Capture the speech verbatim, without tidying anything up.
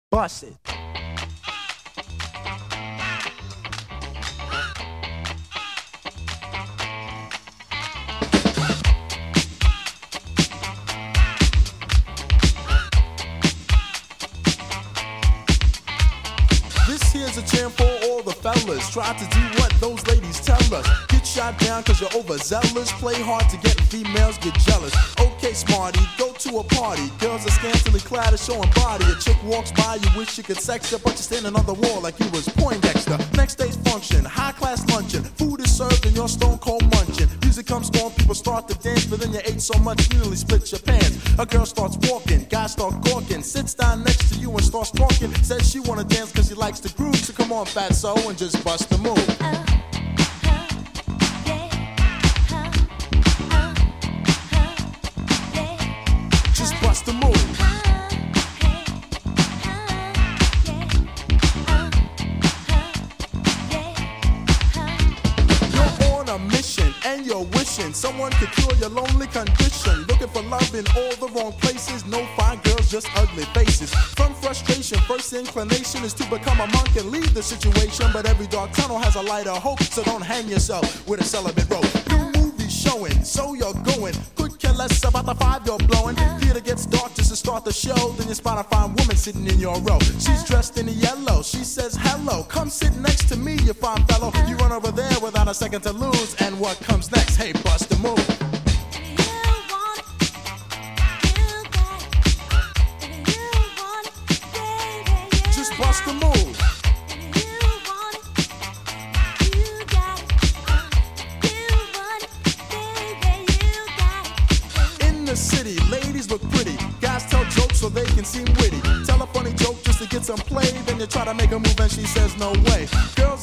Bust it. This here's a jam for all the fellas. Try to do what those ladies tell us. Get shot down cause you're overzealous. Play hard to get females, get jealous. Okay, smarty, go to a party. Girls are scantily clad and showing body. A chick walks by, you wish you could sex her, but you're standing on the wall like you was Poindexter. Next day's function, high class luncheon. Food is served and you're stone cold munching. Music comes on, people start to dance, but then you ate so much you nearly split your pants. A girl starts walking, guys start gawking, sits down next to you and starts talking. Says she wanna dance cause she likes the groove, so come on fatso and just bust the move. Uh. Bust the move. You're on a mission and you're wishing someone could cure your lonely condition. Looking for love in all the wrong places. No fine girls, just ugly faces. From frustration, first inclination is to become a monk and leave the situation. But every dark tunnel has a light of hope, so don't hang yourself with a celibate rope. New movies showing, so you're going. Could care less about the five you're blowing. Theater gets dark just to start the show. Then you spot a fine woman sitting in your row. She's dressed in yellow. She says hello. Come sit next to me, you fine fellow. You run over there without a second to lose. And what comes next? Hey, bust the move. Just bust the move. The city, ladies look pretty. Guys tell jokes so they can seem witty. Tell a funny joke just to get some play. Then you try to make a move and she says no way. Girls